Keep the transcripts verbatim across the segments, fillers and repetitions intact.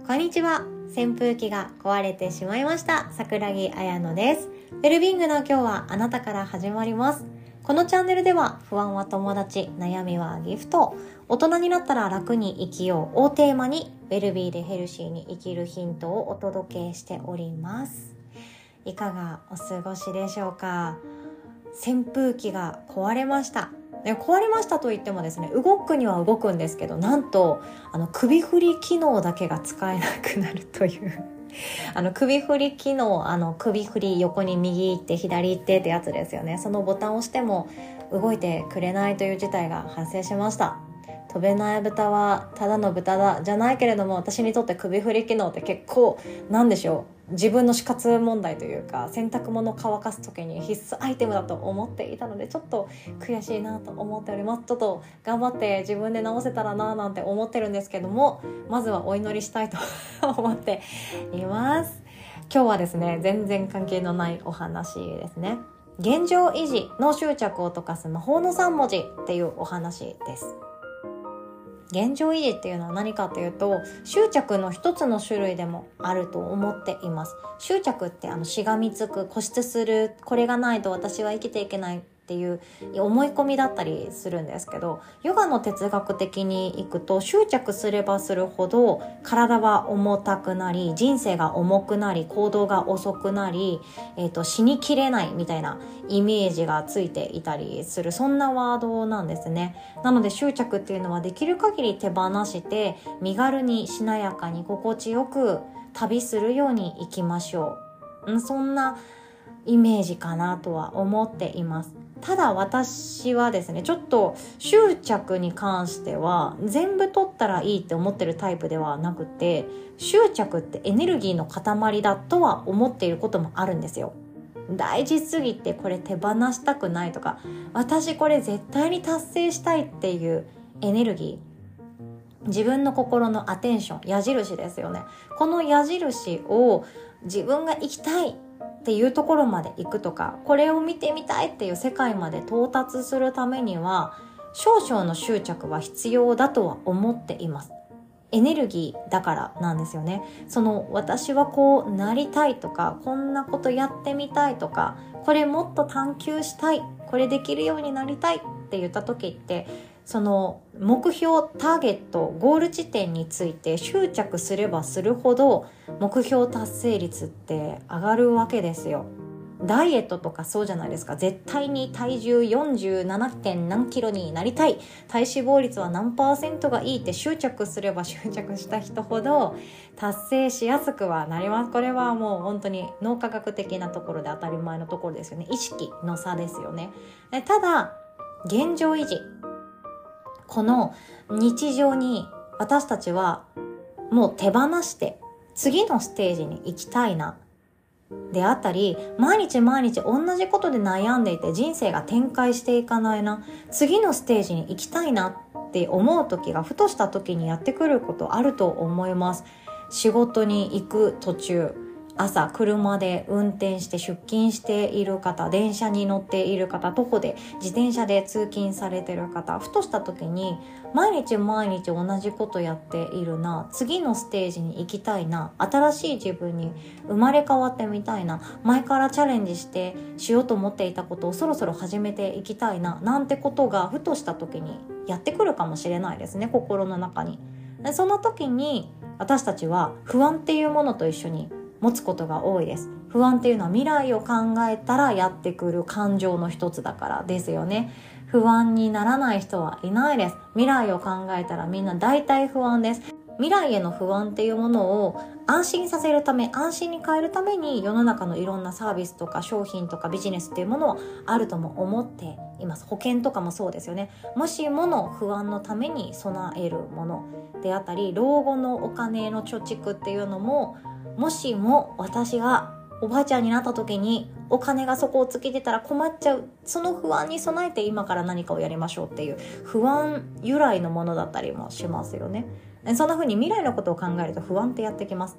こんにちは。扇風機が壊れてしまいました桜木彩乃です。ウェルビングの今日はあなたから始まります。このチャンネルでは不安は友達、悩みはギフト、大人になったら楽に生きようをテーマにウェルビーでヘルシーに生きるヒントをお届けしております。いかがお過ごしでしょうか。扇風機が壊れました。壊れましたと言ってもですね、動くには動くんですけど、なんとあの首振り機能だけが使えなくなるというあの首振り機能、あの首振り、横に右行って左行ってってやつですよね。そのボタンを押しても動いてくれないという事態が発生しました。飛べない豚はただの豚だじゃないけれども、私にとって首振り機能って結構なんでしょう、自分の死活問題というか、洗濯物を乾かす時に必須アイテムだと思っていたので、ちょっと悔しいなと思っております。ちょっと頑張って自分で直せたらななんて思ってるんですけども、まずはお祈りしたいと思っています。今日はですね、全然関係のないお話ですね。現状維持の執着を溶かす魔法のさん文字っていうお話です。現状維持っていうのは何かというと、執着の一つの種類でもあると思っています。執着ってあのしがみつく、固執する、これがないと私は生きていけないっていう思い込みだったりするんですけど、ヨガの哲学的にいくと、執着すればするほど体は重たくなり、人生が重くなり、行動が遅くなり、えーと、死にきれないみたいなイメージがついていたりする、そんなワードなんですね。なので執着っていうのはできる限り手放して、身軽にしなやかに心地よく旅するように生きましょう。んそんなイメージかなとは思っています。ただ私はですね、ちょっと執着に関しては全部取ったらいいって思ってるタイプではなくて、執着ってエネルギーの塊だとは思っていることもあるんですよ。大事すぎてこれ手放したくないとか、私これ絶対に達成したいっていうエネルギー、自分の心のアテンション、矢印ですよね。この矢印を自分が生きたいっていうところまで行くとか、これを見てみたいっていう世界まで到達するためには、少々の執着は必要だとは思っています。エネルギーだからなんですよね。その私はこうなりたいとか、こんなことやってみたいとか、これもっと探求したい、これできるようになりたいって言った時って、その目標、ターゲット、ゴール地点について執着すればするほど目標達成率って上がるわけですよ。ダイエットとかそうじゃないですか。絶対に体重 よんじゅうなな. 点何キロになりたい、体脂肪率は何パーセントがいいって執着すれば執着した人ほど達成しやすくはなります。これはもう本当に脳科学的なところで当たり前のところですよね。意識の差ですよね。ただ現状維持、この日常に私たちはもう手放して次のステージに行きたいなであったり、毎日毎日同じことで悩んでいて人生が展開していかないな、次のステージに行きたいなって思う時がふとした時にやってくることあると思います。仕事に行く途中、朝車で運転して出勤している方、電車に乗っている方、徒歩で自転車で通勤されている方、ふとした時に毎日毎日同じことやっているな、次のステージに行きたいな、新しい自分に生まれ変わってみたいな、前からチャレンジしてしようと思っていたことをそろそろ始めていきたいな、なんてことがふとした時にやってくるかもしれないですね、心の中に。その時に私たちは不安っていうものと一緒に持つことが多いです。不安っていうのは未来を考えたらやってくる感情の一つだからですよね。不安にならない人はいないです。未来を考えたらみんな大体不安です。未来への不安っていうものを安心させるため、安心に変えるために世の中のいろんなサービスとか商品とかビジネスっていうものはあるとも思っています。保険とかもそうですよね。もしもの不安のために備えるものであったり、老後のお金の貯蓄っていうのも、もしも私がおばあちゃんになった時にお金が底を尽きてたら困っちゃう、その不安に備えて今から何かをやりましょうっていう不安由来のものだったりもしますよね。そんな風に未来のことを考えると不安ってやってきます。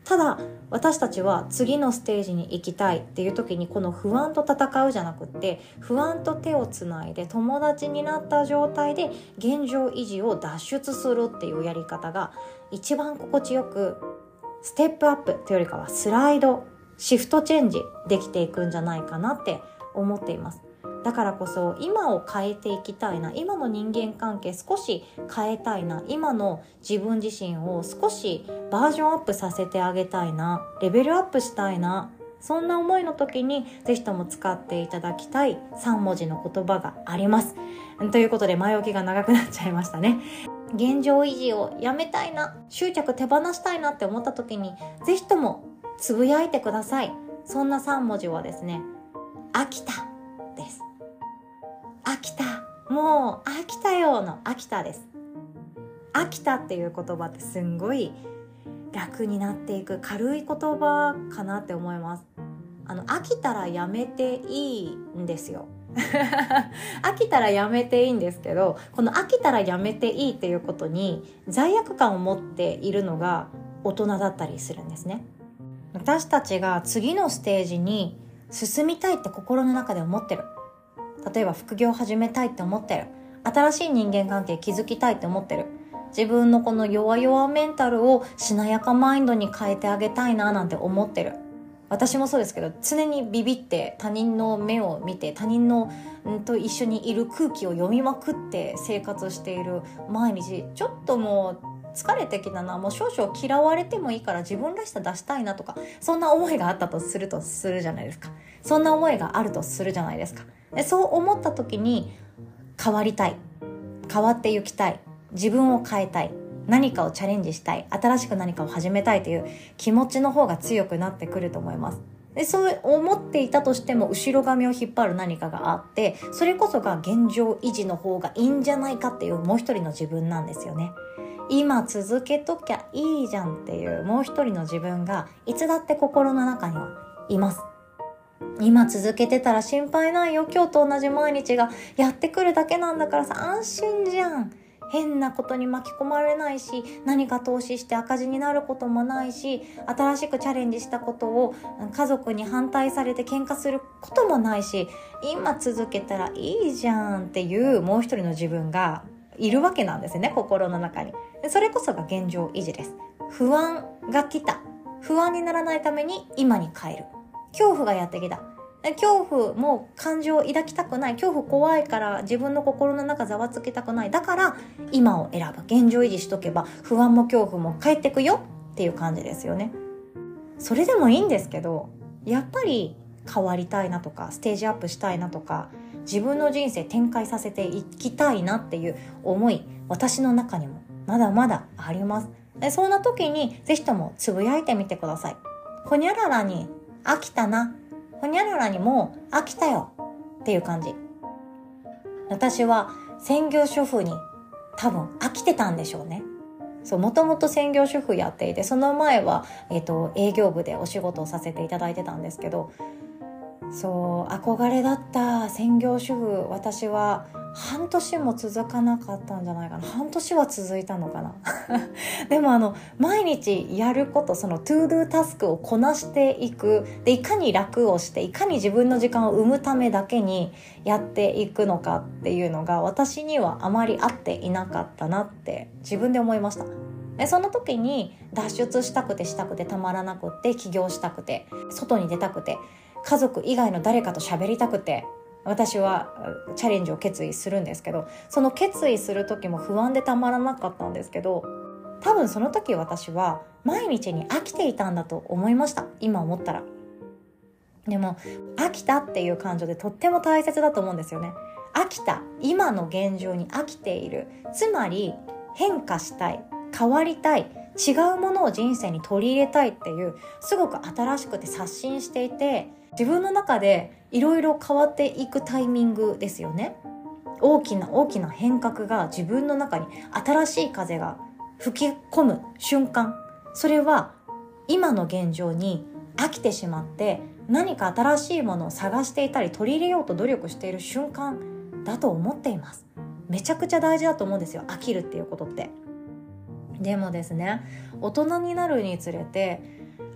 ただ私たちは次のステージに行きたいっていう時にこの不安と戦うじゃなくって、不安と手をつないで友達になった状態で現状維持を脱出するっていうやり方が一番心地よく、ステップアップというよりかはスライドシフトチェンジできていくんじゃないかなって思っています。だからこそ今を変えていきたいな、今の人間関係少し変えたいな、今の自分自身を少しバージョンアップさせてあげたいな、レベルアップしたいな、そんな思いの時にぜひとも使っていただきたいさん文字の言葉があります。ということで前置きが長くなっちゃいましたね。現状維持をやめたいな、執着手放したいなって思った時にぜひともつぶやいてください。そんなさん文字はですね、飽きたです。飽きた、もう飽きたよの飽きたです。飽きたっていう言葉ってすんごい楽になっていく軽い言葉かなって思います。あの飽きたらやめていいんですよ飽きたらやめていいんですけど、この飽きたらやめていいっていうことに罪悪感を持っているのが大人だったりするんですね。私たちが次のステージに進みたいって心の中で思ってる、例えば副業を始めたいって思ってる、新しい人間関係築きたいって思ってる、自分のこの弱々メンタルをしなやかマインドに変えてあげたいななんて思ってる。私もそうですけど、常にビビって他人の目を見て、他人のんと一緒にいる空気を読みまくって生活している毎日、ちょっともう疲れてきたな、もう少々嫌われてもいいから自分らしさ出したいなとか、そんな思いがあったとするとするじゃないですか。そんな思いがあるとするじゃないですか。でそう思った時に変わりたい、変わっていきたい、自分を変えたい、何かをチャレンジしたい、新しく何かを始めたいという気持ちの方が強くなってくると思います。でそう思っていたとしても後ろ髪を引っ張る何かがあって、それこそが現状維持の方がいいんじゃないかっていうもう一人の自分なんですよね。今続けときゃいいじゃんっていうもう一人の自分がいつだって心の中にはいます。今続けてたら心配ないよ、今日と同じ毎日がやってくるだけなんだからさ、安心じゃん。変なことに巻き込まれないし、何か投資して赤字になることもないし、新しくチャレンジしたことを家族に反対されて喧嘩することもないし、今続けたらいいじゃんっていうもう一人の自分がいるわけなんですよね、心の中に。それこそが現状維持です。不安が来た、不安にならないために今に変える。恐怖がやってきた、恐怖も感情を抱きたくない、恐怖怖いから自分の心の中ざわつきたくない、だから今を選ぶ、現状維持しとけば不安も恐怖も帰ってくよっていう感じですよね。それでもいいんですけど、やっぱり変わりたいなとかステージアップしたいなとか、自分の人生展開させていきたいなっていう思い、私の中にもまだまだあります。そんな時にぜひともつぶやいてみてください。ほにゃららに飽きたな、ほにゃららにもう飽きたよっていう感じ。私は専業主婦に多分飽きてたんでしょうね。そう、もともと専業主婦やっていて、その前は、えっと、営業部でお仕事をさせていただいてたんですけど、そう憧れだった専業主婦、私は半年も続かなかったんじゃないかな。半年は続いたのかなでもあの毎日やること、そのトゥードゥタスクをこなしていく、でいかに楽をして、いかに自分の時間を生むためだけにやっていくのかっていうのが私にはあまり合っていなかったなって自分で思いました。でその時に脱出したくてしたくてたまらなくって、起業したくて、外に出たくて、家族以外の誰かと喋りたくて、私はチャレンジを決意するんですけど、その決意する時も不安でたまらなかったんですけど、多分その時私は毎日に飽きていたんだと思いました、今思ったら。でも飽きたっていう感情でとっても大切だと思うんですよね。飽きた、今の現状に飽きている、つまり変化したい、変わりたい、違うものを人生に取り入れたいっていう、すごく新しくて刷新していて、自分の中でいろいろ変わっていくタイミングですよね。大きな大きな変革が自分の中に、新しい風が吹き込む瞬間、それは今の現状に飽きてしまって何か新しいものを探していたり取り入れようと努力している瞬間だと思っています。めちゃくちゃ大事だと思うんですよ、飽きるっていうことって。でもですね、大人になるにつれて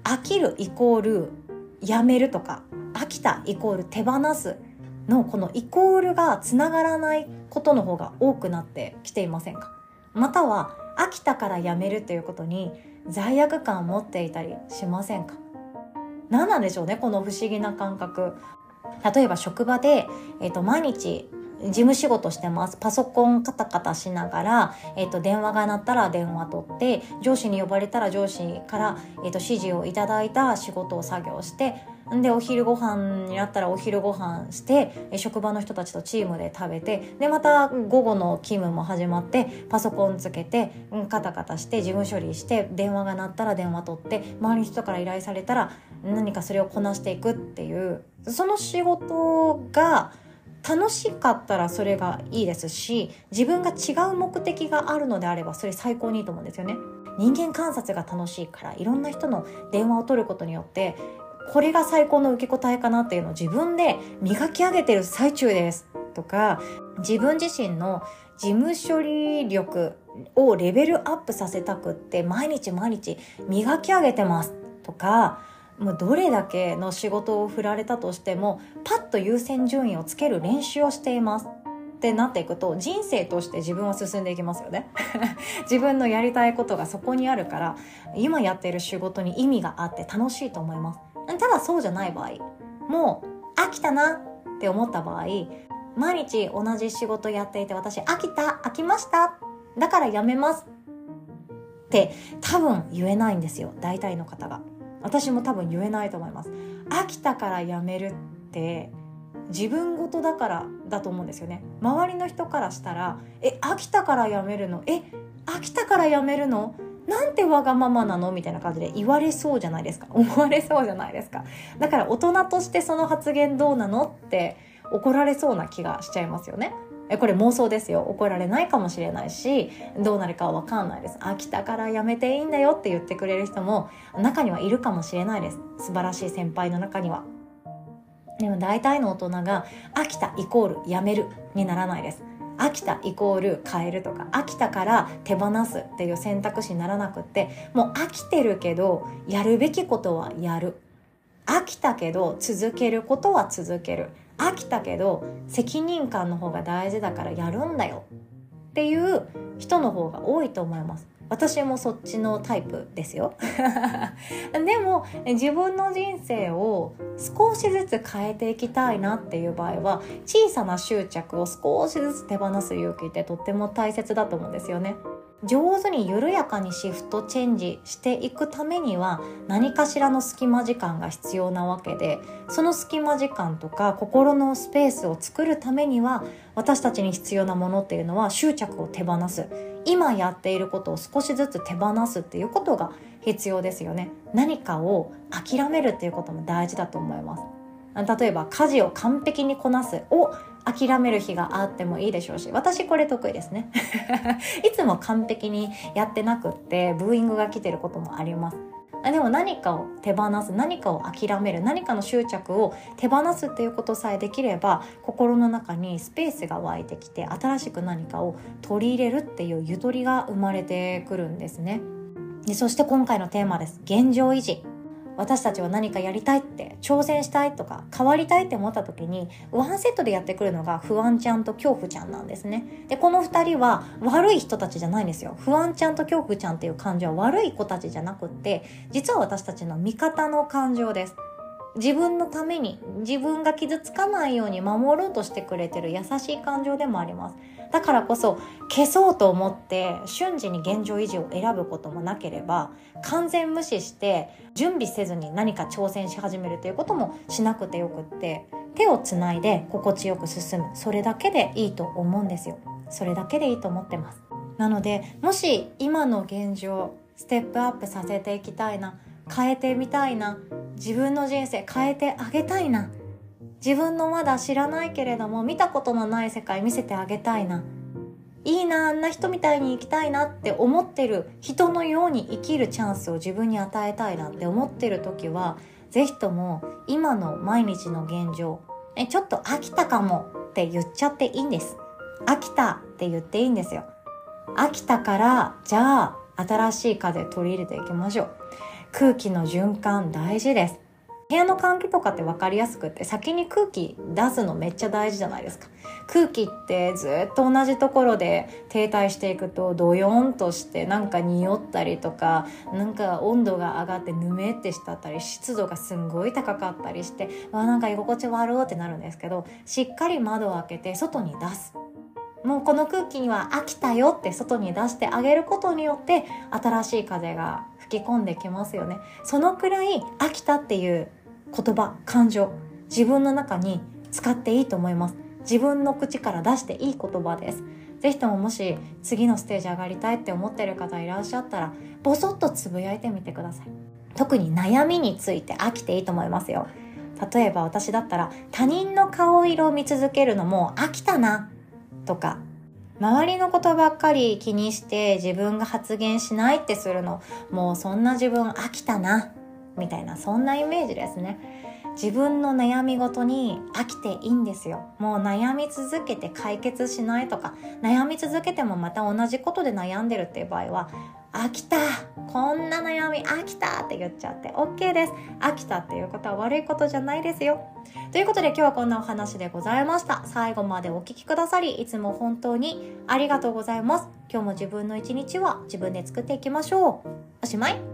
飽きるイコールやめるとか、飽きたイコール手放すのこのイコールがつながらないことの方が多くなってきていませんか？または飽きたからやめるということに罪悪感を持っていたりしませんか？何なんでしょうね、この不思議な感覚。例えば職場で、えーと、毎日事務仕事してます。パソコンカタカタしながら、えーと、電話が鳴ったら電話取って、上司に呼ばれたら上司から、えーと、指示をいただいた仕事を作業して、でお昼ご飯になったらお昼ご飯して、職場の人たちとチームで食べて、でまた午後の勤務も始まって、パソコンつけてカタカタして事務処理して、電話が鳴ったら電話取って、周りの人から依頼されたら何かそれをこなしていくっていう、その仕事が楽しかったらそれがいいですし、自分が違う目的があるのであればそれ最高にいいと思うんですよね。人間観察が楽しいから、いろんな人の電話を取ることによってこれが最高の受け答えかなっていうのを自分で磨き上げてる最中ですとか、自分自身の事務処理力をレベルアップさせたくって毎日毎日磨き上げてますとか、もうどれだけの仕事を振られたとしてもパッと優先順位をつける練習をしていますってなっていくと、人生として自分は進んでいきますよね自分のやりたいことがそこにあるから、今やっている仕事に意味があって楽しいと思います。ただそうじゃない場合、もう飽きたなって思った場合、毎日同じ仕事やっていて、私飽きた、飽きました、だからやめますって多分言えないんですよ、大体の方が。私も多分言えないと思います。飽きたからやめるって自分ごとだからだと思うんですよね。周りの人からしたら、え、飽きたからやめるの、え、飽きたからやめるの、なんてわがままなのみたいな感じで言われそうじゃないですか、思われそうじゃないですか。だから大人としてその発言どうなのって怒られそうな気がしちゃいますよね。え、これ妄想ですよ。怒られないかもしれないし、どうなるかは分かんないです。飽きたからやめていいんだよって言ってくれる人も中にはいるかもしれないです。素晴らしい先輩の中には。でも大体の大人が飽きたイコールやめるにならないです。飽きたイコール変えるとか、飽きたから手放すっていう選択肢にならなくって、もう飽きてるけどやるべきことはやる、飽きたけど続けることは続ける、飽きたけど責任感の方が大事だからやるんだよっていう人の方が多いと思います。私もそっちのタイプですよでも自分の人生を少しずつ変えていきたいなっていう場合は、小さな執着を少しずつ手放す勇気ってとっても大切だと思うんですよね。上手に緩やかにシフトチェンジしていくためには何かしらの隙間時間が必要なわけで、その隙間時間とか心のスペースを作るためには、私たちに必要なものっていうのは執着を手放す、今やっていることを少しずつ手放すっていうことが必要ですよね。何かを諦めるっていうことも大事だと思います。例えば家事を完璧にこなすを諦める日があってもいいでしょうし、私これ得意ですねいつも完璧にやってなくってブーイングが来てることもあります。でも何かを手放す、何かを諦める、何かの執着を手放すっていうことさえできれば、心の中にスペースが湧いてきて、新しく何かを取り入れるっていうゆとりが生まれてくるんですね。で、そして今回のテーマです。現状維持。私たちは何かやりたいって、挑戦したいとか変わりたいって思った時にワンセットでやってくるのが不安ちゃんと恐怖ちゃんなんですね。で、この二人は悪い人たちじゃないんですよ。不安ちゃんと恐怖ちゃんっていう感情は悪い子たちじゃなくって、実は私たちの味方の感情です。自分のために、自分が傷つかないように守ろうとしてくれてる優しい感情でもあります。だからこそ消そうと思って瞬時に現状維持を選ぶこともなければ、完全無視して準備せずに何か挑戦し始めるということもしなくてよくって、手をつないで心地よく進む、それだけでいいと思うんですよ。それだけでいいと思ってます。なので、もし今の現状ステップアップさせていきたいな、変えてみたいな、自分の人生変えてあげたいな、自分のまだ知らないけれども見たことのない世界見せてあげたいな、いいな、あんな人みたいに生きたいなって思ってる人のように生きるチャンスを自分に与えたいなって思ってる時は、ぜひとも今の毎日の現状、えちょっと飽きたかもって言っちゃっていいんです。飽きたって言っていいんですよ。飽きたから、じゃあ新しい風取り入れていきましょう。 空気の循環大事です。部屋の換気とかって分かりやすくって、先に空気出すのめっちゃ大事じゃないですか。空気ってずっと同じところで停滞していくとドヨンとしてなんか匂ったりとか、なんか温度が上がってぬめってしたったり、湿度がすんごい高かったりして、わなんか居心地悪ってなるんですけど、しっかり窓を開けて外に出す。もうこの空気には飽きたよって外に出してあげることによって新しい風が吹き込んできますよね。そのくらい飽きたっていう言葉、感情、自分の中に使っていいと思います。自分の口から出していい言葉です。ぜひとももし次のステージ上がりたいって思ってる方いらっしゃったら、ボソッとつぶやいてみてください。特に悩みについて飽きていいと思いますよ。例えば私だったら、他人の顔色を見続けるのも飽きたなとか、周りのことばっかり気にして自分が発言しないってするの、もうそんな自分飽きたなみたいな、そんなイメージですね。自分の悩みごとに飽きていいんですよ。もう悩み続けて解決しないとか、悩み続けてもまた同じことで悩んでるっていう場合は、飽きた、こんな悩み飽きたって言っちゃって OK です。飽きたっていうことは悪いことじゃないですよ。ということで今日はこんなお話でございました。最後までお聞きくださりいつも本当にありがとうございます。今日も自分の一日は自分で作っていきましょう。おしまい。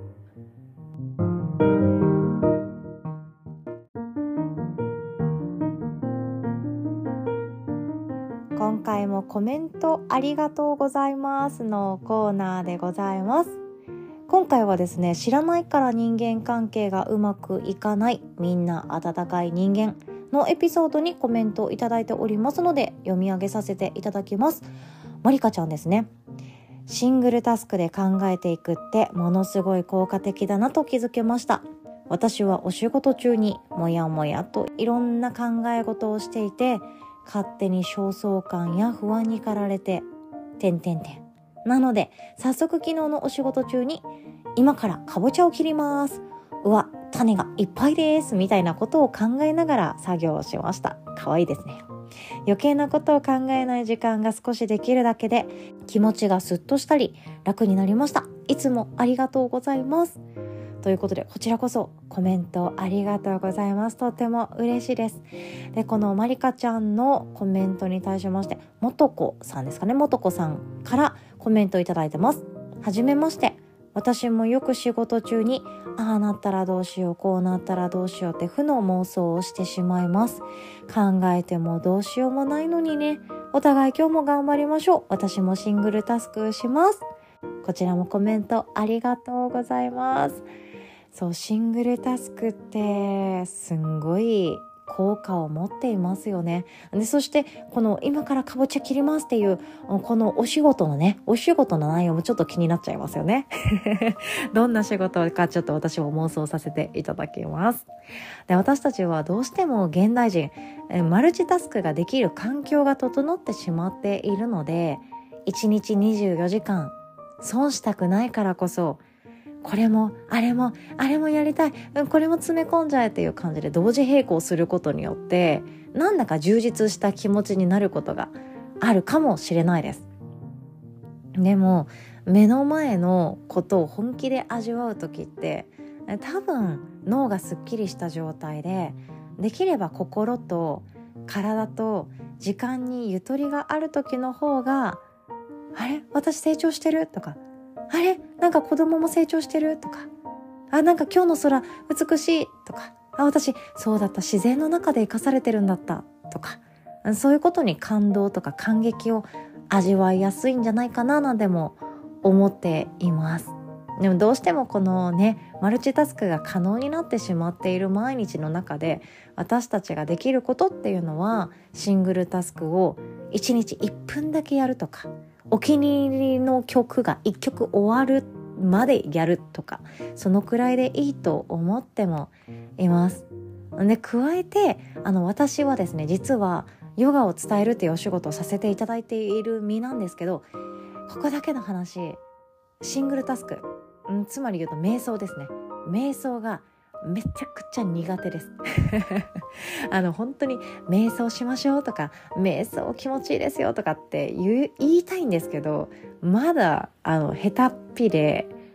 今回もコメントありがとうございますのコーナーでございます。今回はですね、知らないから人間関係がうまくいかない、みんな温かい人間のエピソードにコメントをいただいておりますので読み上げさせていただきます。まりかちゃんですね。シングルタスクで考えていくってものすごい効果的だなと気づけました。私はお仕事中にもやもやといろんな考え事をしていて、勝手に焦燥感や不安に駆られて点々点なので、早速昨日のお仕事中に今からかぼちゃを切ります、うわ種がいっぱいですみたいなことを考えながら作業をしました。かわいいですね。余計なことを考えない時間が少しできるだけで気持ちがスッとしたり楽になりました。いつもありがとうございます。ということで、こちらこそコメントありがとうございます。とても嬉しいです。で、このまりかちゃんのコメントに対しまして、もとこさんですかね、もとこさんからコメントいただいてます。はじめまして。私もよく仕事中に、ああなったらどうしよう、こうなったらどうしようって負の妄想をしてしまいます。考えてもどうしようもないのにね。お互い今日も頑張りましょう。私もシングルタスクします。こちらもコメントありがとうございます。そう、シングルタスクってすんごい効果を持っていますよね。で、そしてこの今からかぼちゃ切りますっていうこのお仕事のね、お仕事の内容もちょっと気になっちゃいますよね。どんな仕事かちょっと私も妄想させていただきます。で、私たちはどうしても現代人マルチタスクができる環境が整ってしまっているので、いちにちにじゅうよじかん損したくないからこそ、これもあれもあれもやりたい、これも詰め込んじゃえっていう感じで同時並行することによってなんだか充実した気持ちになることがあるかもしれないです。でも目の前のことを本気で味わう時って、多分脳がすっきりした状態で、できれば心と体と時間にゆとりがある時の方が、あれ私成長してるとか、あれなんか子供も成長してるとか、あ、なんか今日の空美しいとか、あ、私そうだった、自然の中で生かされてるんだったとか、そういうことに感動とか感激を味わいやすいんじゃないかななんても思っています。でもどうしてもこのね、マルチタスクが可能になってしまっている毎日の中で、私たちができることっていうのは、シングルタスクをいちにちいっぷんだけやるとか、お気に入りの曲がいっきょく終わるまでやるとか、そのくらいでいいと思ってもいます。で、加えてあの私はですね、実はヨガを伝えるっていうお仕事をさせていただいている身なんですけど、ここだけの話、シングルタスク、んつまり言うと瞑想ですね。瞑想がめちゃくちゃ苦手ですあの本当に瞑想しましょうとか、瞑想気持ちいいですよとかって言いたいんですけど、まだあの下手っぴで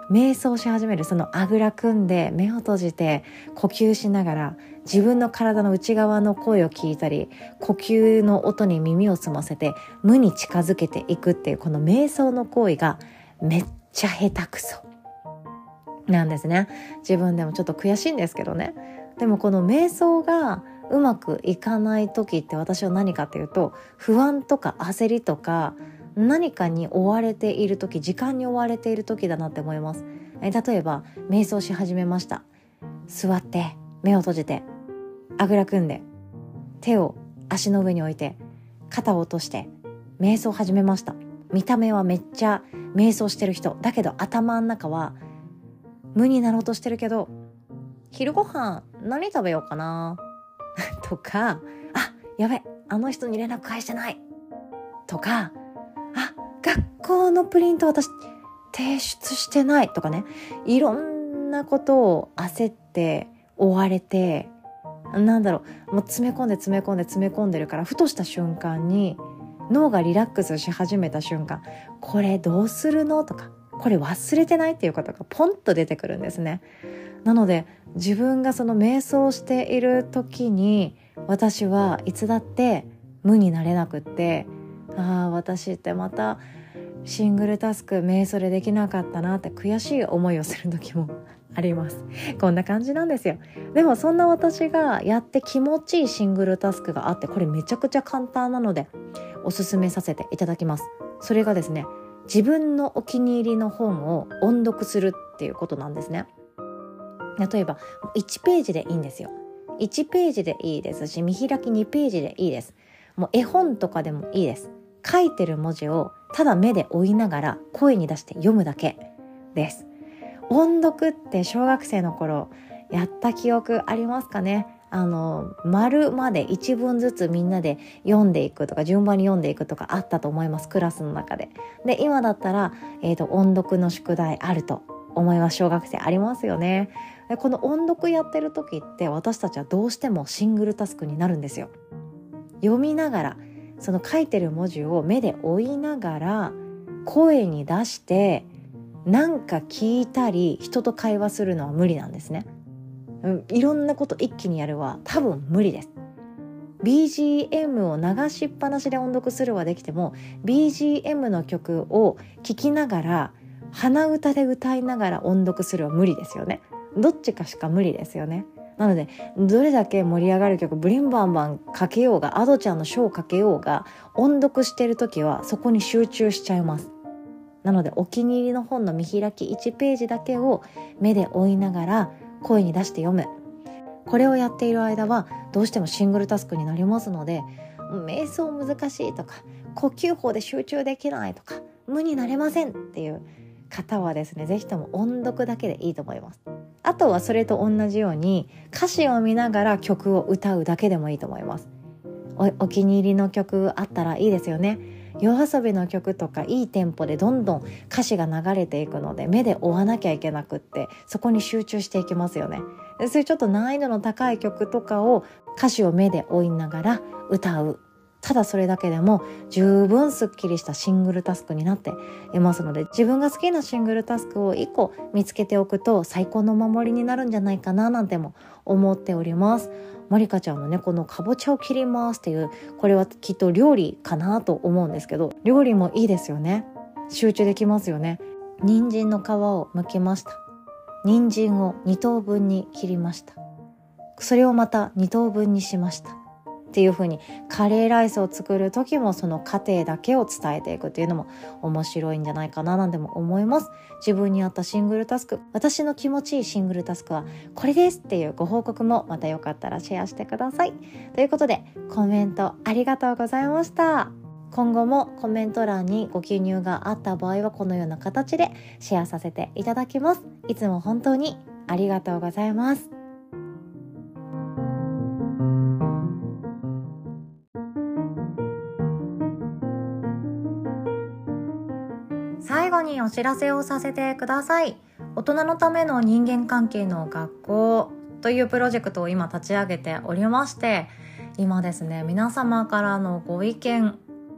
瞑想し始める、そのあぐら組んで目を閉じて呼吸しながら自分の体の内側の声を聞いたり、呼吸の音に耳を澄ませて無に近づけていくっていう、この瞑想の行為がめっちゃ下手くそなんですね。自分でもちょっと悔しいんですけどね。でもこの瞑想がうまくいかない時って私は何かっていうと、不安とか焦りとか何かに追われている時、時間に追われている時だなって思います。え例えば瞑想し始めました。座って目を閉じてあぐら組んで手を足の上に置いて肩を落として瞑想始めました。見た目はめっちゃ瞑想してる人だけど、頭の中は無になろうとしてるけど、昼ご飯何食べようかなとか、あ、やべ、あの人に連絡返してないとか、あ、学校のプリント私提出してないとかね、いろんなことを焦って追われて、なんだろう、もう詰め込んで詰め込んで詰め込んでるから、ふとした瞬間に脳がリラックスし始めた瞬間、これどうするのとか、これ忘れてないっていうことがポンと出てくるんですね。なので自分がその瞑想している時に、私はいつだって無になれなくって、ああ私ってまたシングルタスク瞑想でできなかったなって悔しい思いをする時もあります。こんな感じなんですよ。でもそんな私がやって気持ちいいシングルタスクがあって、これめちゃくちゃ簡単なのでおすすめさせていただきます。それがですね、自分のお気に入りの本を音読するっていうことなんですね。例えばいちページでいいんですよ。いちページでいいですし、見開きにページでいいです。もう絵本とかでもいいです。書いてる文字をただ目で追いながら声に出して読むだけです。音読って小学生の頃やった記憶ありますかね。あの丸までいちぶんずつみんなで読んでいくとか、順番に読んでいくとかあったと思います、クラスの中で。で今だったら、えーと、音読の宿題あると思います。小学生ありますよね。でこの音読やってる時って私たちはどうしてもシングルタスクになるんですよ。読みながら、その書いてる文字を目で追いながら声に出してなんか聞いたり人と会話するのは無理なんですね。うん、いろんなこと一気にやるは多分無理です。 ビージーエム を流しっぱなしで音読するはできても ビージーエム の曲を聴きながら鼻歌で歌いながら音読するは無理ですよね。どっちかしか無理ですよね。なのでどれだけ盛り上がる曲ブリンバンバンかけようが、アドちゃんのショーかけようが、音読してる時はそこに集中しちゃいます。なのでお気に入りの本の見開きいちページだけを目で追いながら声に出して読む。これをやっている間はどうしてもシングルタスクになりますので、瞑想難しいとか呼吸法で集中できないとか無になれませんっていう方はですね、ぜひとも音読だけでいいと思います。あとはそれと同じように歌詞を見ながら曲を歌うだけでもいいと思います。 お, お気に入りの曲あったらいいですよね。夜遊びの曲とかいいテンポでどんどん歌詞が流れていくので目で追わなきゃいけなくって、そこに集中していきますよね。そういうちょっと難易度の高い曲とかを歌詞を目で追いながら歌う、ただそれだけでも十分すっきりしたシングルタスクになっていますので、自分が好きなシングルタスクをいっこ見つけておくと最高の守りになるんじゃないかななんても思っております。まりかちゃんのね、このかぼちゃを切りますっていう、これはきっと料理かなと思うんですけど、料理もいいですよね。集中できますよね。人参の皮を剥きました。人参をに等分に切りました。それをまたに等分にしましたっていう風に、カレーライスを作る時もその過程だけを伝えていくっていうのも面白いんじゃないかななんても思います。自分に合ったシングルタスク、私の気持ちいいシングルタスクはこれですっていうご報告もまたよかったらシェアしてください。ということでコメントありがとうございました。今後もコメント欄にご記入があった場合はこのような形でシェアさせていただきます。いつも本当にありがとうございます。最後にお知らせをさせてください。大人のための人間関係の学校というプロジェクトを今立ち上げておりまして、今ですね、皆様からのご意見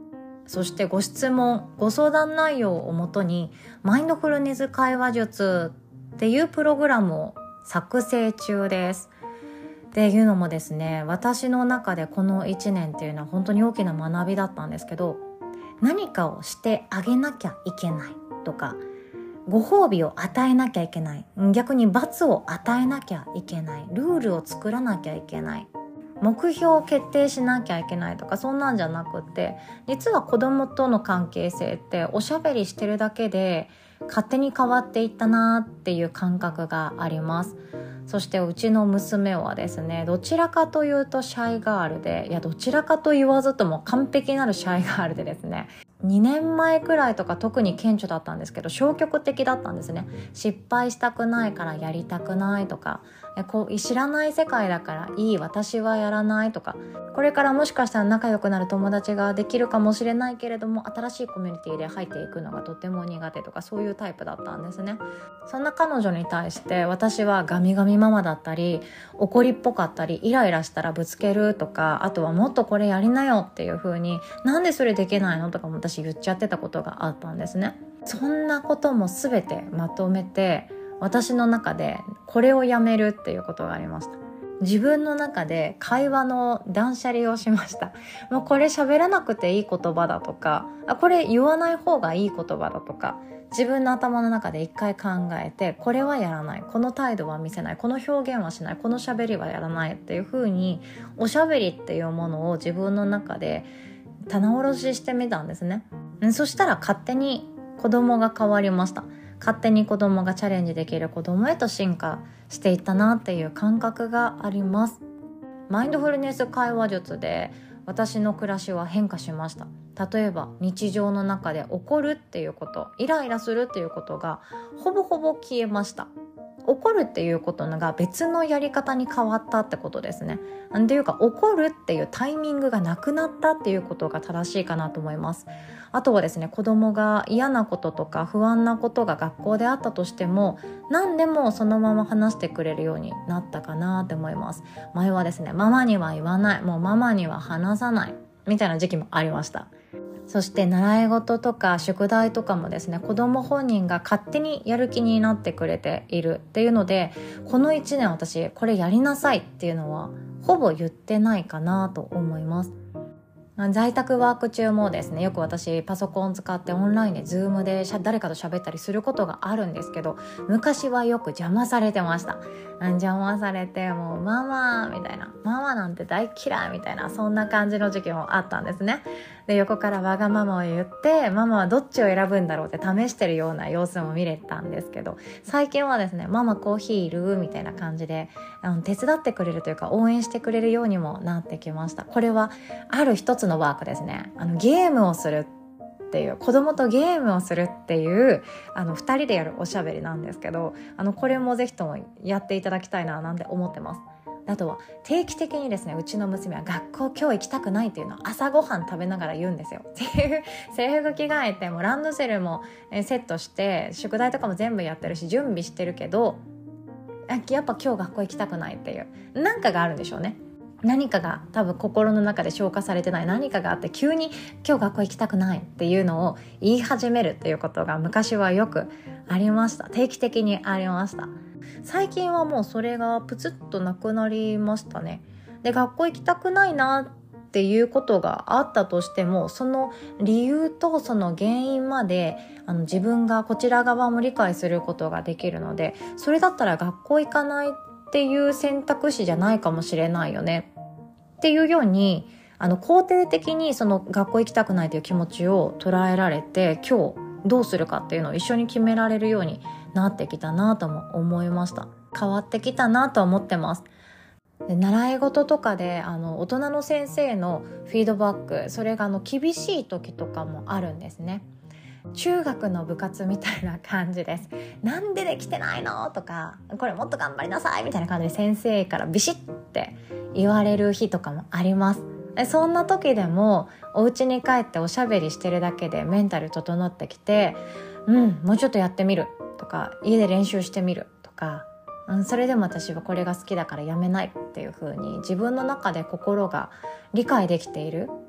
そしてご質問、ご相談内容をもとにマインドフルネス会話術っていうプログラムを作成中です。っていうのもですね、私の中でこのいちねんっていうのは本当に大きな学びだったんですけど、何かをしてあげなきゃいけないとか、ご褒美を与えなきゃいけない、逆に罰を与えなきゃいけない、ルールを作らなきゃいけない、目標を決定しなきゃいけないとか、そんなんじゃなくって、実は子供との関係性っておしゃべりしてるだけで勝手に変わっていったなっていう感覚があります。そしてうちの娘はですね、どちらかというとシャイガールで、いやどちらかと言わずとも完璧なるシャイガールでですね、にねんまえくらいとか特に顕著だったんですけど、消極的だったんですね。失敗したくないからやりたくないとか、こう知らない世界だからいい、私はやらないとか、これからもしかしたら仲良くなる友達ができるかもしれないけれども、新しいコミュニティで入っていくのがとても苦手とか、そういうタイプだったんですね。そんな彼女に対して私はガミガミママだったり、怒りっぽかったり、イライラしたらぶつけるとか、あとはもっとこれやりなよっていう風に、なんでそれできないのとかも私言っちゃってたことがあったんですね。そんなことも全てまとめて、私の中でこれをやめるっていうことがありました。自分の中で会話の断捨離をしました。もうこれ喋らなくていい言葉だとか、あこれ言わない方がいい言葉だとか、自分の頭の中で一回考えて、これはやらない、この態度は見せない、この表現はしない、この喋りはやらないっていう風に、おしゃべりっていうものを自分の中で棚卸ししてみたんですね。そしたら勝手に子供が変わりました。勝手に子供がチャレンジできる子供へと進化していったなっていう感覚があります。マインドフルネス会話術で私の暮らしは変化しました。例えば日常の中で怒るっていうこと、イライラするっていうことがほぼほぼ消えました。怒るっていうことが別のやり方に変わったってことですね。っていうか、怒るっていうタイミングがなくなったっていうことが正しいかなと思います。あとはですね、子供が嫌なこととか不安なことが学校であったとしても、何でもそのまま話してくれるようになったかなって思います。前はですね、ママには言わない、もうママには話さないみたいな時期もありました。そして習い事とか宿題とかもですね、子供本人が勝手にやる気になってくれているっていうので、このいちねん私これやりなさいっていうのはほぼ言ってないかなと思います。在宅ワーク中もですね、よく私パソコン使ってオンラインでズームで誰かと喋ったりすることがあるんですけど、昔はよく邪魔されてました。邪魔されて、もうママみたいな、ママなんて大嫌いみたいな、そんな感じの時期もあったんですね。で、横からわがままを言って、ママはどっちを選ぶんだろうって試してるような様子も見れたんですけど、最近はですね、ママコーヒーいるみたいな感じで、あの手伝ってくれるというか応援してくれるようにもなってきました。これはある一つのワークですね。あのゲームをするっていう、子供とゲームをするっていうあのふたりでやるおしゃべりなんですけど、あのこれもぜひともやっていただきたいななんて思ってます。あとは定期的にですね、うちの娘は学校今日行きたくないっていうのを朝ごはん食べながら言うんですよ。制服着替えて、もうランドセルもセットして宿題とかも全部やってるし準備してるけど、やっぱ今日学校行きたくないっていう何かがあるんでしょうね。何かが多分心の中で消化されてない何かがあって、急に今日学校行きたくないっていうのを言い始めるっていうことが昔はよくありました。定期的にありました。最近はもうそれがプツッとなくなりましたね。で、学校行きたくないなっていうことがあったとしても、その理由とその原因まであの自分がこちら側も理解することができるので、それだったら学校行かないっていう選択肢じゃないかもしれないよねっていうように、あの肯定的にその学校行きたくないという気持ちを捉えられて、今日どうするかっていうのを一緒に決められるようになってきたなとも思いました。変わってきたなと思ってます。で、習い事とかであの大人の先生のフィードバック、それがあの厳しい時とかもあるんですね。中学の部活みたいな感じです。なんでできてないのとか、これもっと頑張りなさいみたいな感じで先生からビシッって言われる日とかもあります。そんな時でもお家に帰っておしゃべりしてるだけでメンタル整ってきて、うんもうちょっとやってみるとか、家で練習してみるとか、うん、それでも私はこれが好きだからやめないっていう風に自分の中で心が理解できている、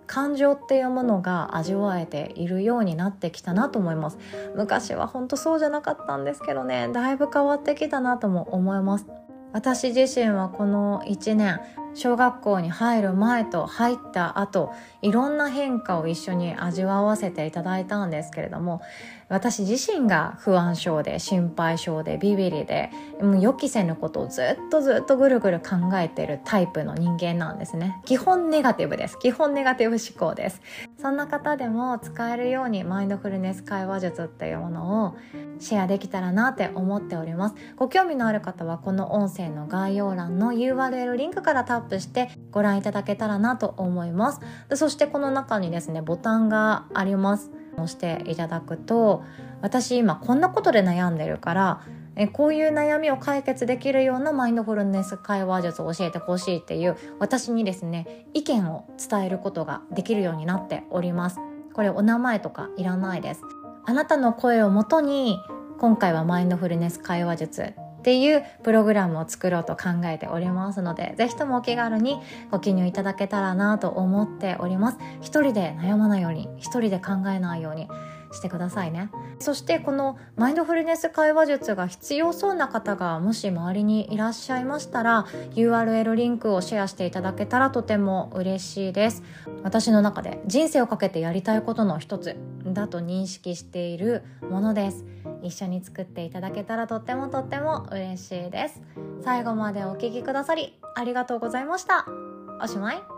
感情っていうものが味わえているようになってきたなと思います。昔は本当そうじゃなかったんですけどね、だいぶ変わってきたなとも思います。私自身はこのいちねん、小学校に入る前と入った後、いろんな変化を一緒に味わわせていただいたんですけれども、私自身が不安症で心配性でビビリで、もう予期せぬことをずっとずっとぐるぐる考えているタイプの人間なんですね。基本ネガティブです。基本ネガティブ思考です。そんな方でも使えるようにマインドフルネス会話術っていうものをシェアできたらなって思っております。ご興味のある方はこの音声の概要欄の ユーアールエル リンクからタップしてご覧いただけたらなと思います。でそしてこの中にですね、ボタンがあります。押していただくと、私今こんなことで悩んでるからえこういう悩みを解決できるようなマインドフルネス会話術を教えてほしいっていう私にですね、意見を伝えることができるようになっております。これお名前とかいらないです。あなたの声をもとに今回はマインドフルネス会話術っていうプログラムを作ろうと考えておりますので、ぜひともお気軽にご記入いただけたらなと思っております。一人で悩まないように、一人で考えないようにしてくださいね。そしてこのマインドフルネス会話術が必要そうな方がもし周りにいらっしゃいましたら、 ユーアールエル リンクをシェアしていただけたらとても嬉しいです。私の中で人生をかけてやりたいことの一つだと認識しているものです。一緒に作っていただけたらとってもとっても嬉しいです。最後までお聞きくださりありがとうございました。おしまい。